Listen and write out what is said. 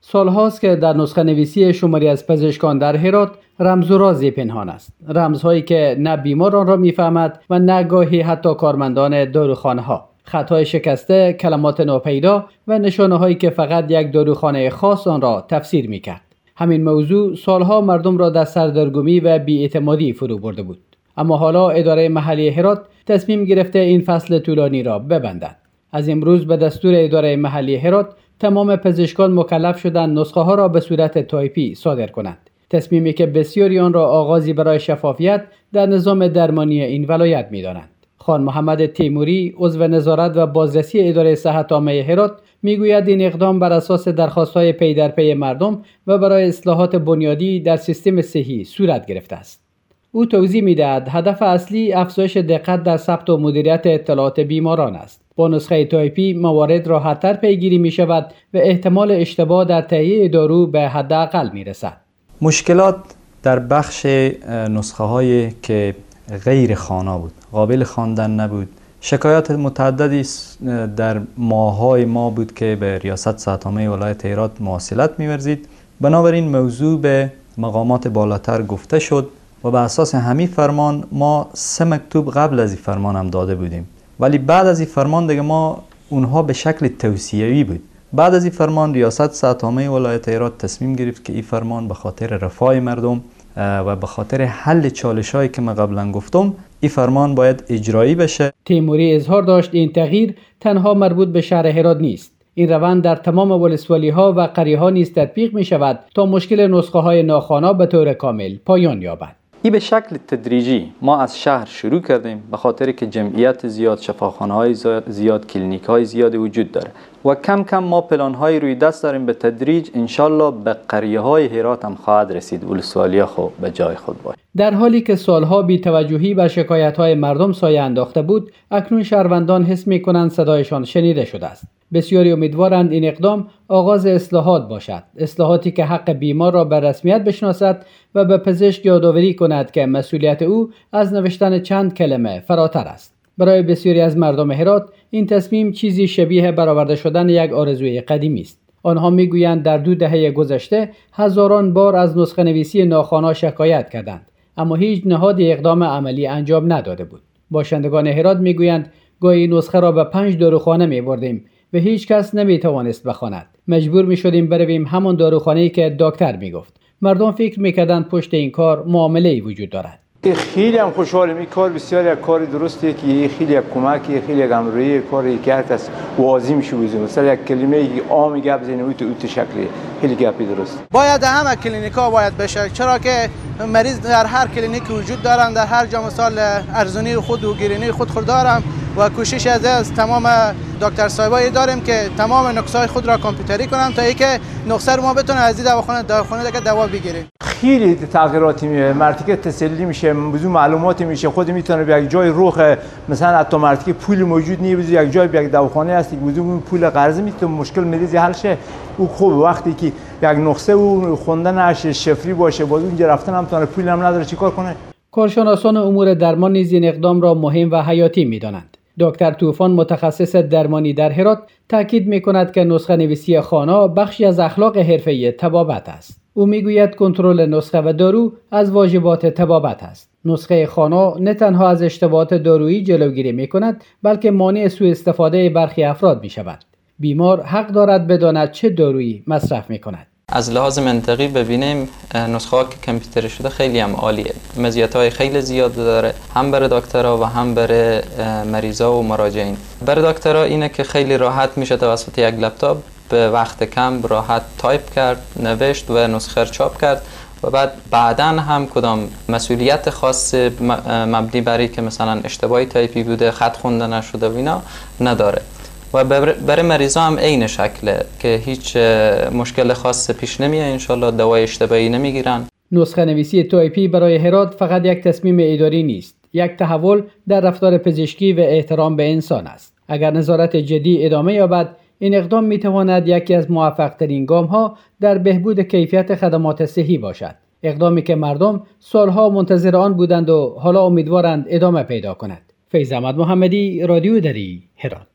سالهاست که در نسخه نویسی شماری از پزشکان در هرات رمز و رازی پنهان است. رمزهایی که نه بیمار آن را میفهمد و نه گاهی حتی کارمندان داروخانه ها. خطهای شکسته، کلمات ناپیدا و نشانه هایی که فقط یک داروخانه خاص آن را تفسیر میکرد. همین موضوع سالها مردم را در سردرگمی و بی‌اعتمادی فرو برده بود. اما حالا اداره محلی هرات تصمیم گرفته این فصل طولانی را ببندد. از امروز به دستور اداره محلی هرات تمام پزشکان مکلف شدند نسخه ها را به صورت تایپی صادر کنند. تصمیمی که بسیاری آن را آغازی برای شفافیت در نظام درمانی این ولایت می‌دانند. خان محمد تیموری، عضو نظارت و بازرسی اداره صحت عامه هرات، میگوید این اقدام بر اساس درخواست‌های پی در پی مردم و برای اصلاحات بنیادی در سیستم صحی صورت گرفته است. او توضیح می‌دهد هدف اصلی افزایش دقت در ثبت و مدیریت اطلاعات بیماران است. با نسخه تایپی موارد راحت‌تر پیگیری می‌شود و احتمال اشتباه در تهیه دارو به حداقل می‌رسد. مشکلات در بخش نسخه‌هایی که غیر خوانا بود، قابل خواندن نبود. شکایات متعددی در ماه‌های ما بود که به ریاست صحت عامه ولایت هرات مواصلت می‌ورزید. بنابراین موضوع به مقامات بالاتر گفته شد و به اساس همین فرمان ما 3 مکتوب قبل از این فرمان هم داده بودیم. ولی بعد از این فرمان دیگه ما اونها به شکل توصیه‌ای بود. بعد از این فرمان ریاست صحت عامه ولایت هرات تصمیم گرفت که این فرمان به خاطر رفاه مردم و به خاطر حل چالش‌هایی که من قبلا گفتم این فرمان باید اجرایی بشه. تیموری اظهار داشت این تغییر تنها مربوط به شهر هرات نیست. این روند در تمام ولسوالی‌ها و قریه‌ها نیز تطبیق می‌شود تا مشکل نسخه‌های ناخوانا به طور کامل پایان یابد. این به شکل تدریجی ما از شهر شروع کردیم به خاطر که جمعیت زیاد، شفاخانه‌های زیاد، کلینیک‌های زیاد وجود داره و کم کم ما پلان‌های روی دست داریم. به تدریج انشالله به قریه‌های هرات هم خواهد رسید، ولسوالی‌ها خود به جای خود باید. در حالی که سالها بی‌توجهی بر شکایت‌های مردم سایه انداخته بود، اکنون شهروندان حس می‌کنند صدایشان شنیده شده است. بسیاری امیدوارند این اقدام آغاز اصلاحات باشد، اصلاحاتی که حق بیمار را به رسمیت بشناسد و به پزشک یادآوری کند که مسئولیت او از نوشتن چند کلمه فراتر است. برای بسیاری از مردم هرات این تصمیم چیزی شبیه برآورده شدن یک آرزوی قدیمی است. آنها میگویند در 2 دهه گذشته هزاران بار از نسخه نویسی ناخوانا شکایت کردند، اما هیچ نهادی اقدام عملی انجام نداده بود. باشندگان هرات میگویند گاهی نسخه را به 5 داروخانه می‌بردیم و هیچ کس نمیتوانست بخواند. مجبور میشدیم برویم همان داروخانه‌ای که دکتر میگفت. مردم فکر میکردند پشت این کار معامله‌ای وجود دارد. خیلی هم خوشحالم. این کار بسیار یک کار درستیه که خیلی یک کمکی، خیلی یک همراهی کاری که هر کس واضح میشه بزنه. مثلا یک کلمه عامی گپ بزنه اوت شکلی خیلی گپی درست. باید همه کلینیک‌ها باید بشه، چرا که مریض در هر کلینیک وجود دارن، در هر جا مثال ارزونی خود و گرینی خود دارم و کوشش از تمام دکتر صاحبایی داریم که تمام نسخه‌های خود را کامپیوتری کنن تا اینکه نسخه رو ما بتونه از داروخانه دیگه دوا بگیریم. خیلی تغییراتی میاد، مرتیکه تسلی میشه، موضوع معلوماتی میشه، خود میتونه به یک جای رخ مثلا حتی مرتیکه پول موجود نیست، یک جای به یک دواخانه هست که موضوع پول قرض میتونه مشکل مریض حل شه. او خوب وقتی که یک نسخه و خوندنش شفری باشه باز اونجا رفتن هم تونه پول هم نداره چیکار کنه. کارشناسان امور درمان نیز این اقدام را مهم و حیاتی میدانند. دکتر طوفان، متخصص درمانی در هرات، تاکید می‌کند که نسخه نویسی خوانا بخشی از اخلاق حرفه‌ای طبابت است. او میگوید کنترل نسخه و دارو از واجبات طبابت است. نسخه خوانا نه تنها از اشتباهات دارویی جلوگیری می‌کند، بلکه مانع سوء استفاده برخی افراد می‌شود. بیمار حق دارد بداند چه دارویی مصرف می‌کند. از لحاظ منطقی ببینیم نسخه‌ها که کامپیوتری شده خیلی هم عالیه. مزیت‌های خیلی زیاد داره، هم برای دکترها و هم برای مریضا و مراجعین. برای دکترها اینه که خیلی راحت میشه توسط یک لپتاپ به وقت کم راحت تایپ کرد، نوشت و نسخه رو چاپ کرد و بعداً هم کدام مسئولیت خاص مبنی بر که مثلا اشتباهی تایپی بوده، خط خونده نشده و اینا نداره. و برای مریضا هم عین شکله که هیچ مشکل خاص پیش نمیاد، انشالله دوای اشتباهی نمیگیرن. نسخه نویسی تایپی برای هرات فقط یک تصمیم اداری نیست، یک تحول در رفتار پزشکی و احترام به انسان است. اگر نظارت جدی ادامه یابد، این اقدام میتواند یکی از موفق ترین گام ها در بهبود کیفیت خدمات صحی باشد. اقدامی که مردم سالها منتظر آن بودند و حالا امیدوارند ادامه پیدا کند. فیض احمد محمدی، رادیو دری، هرات.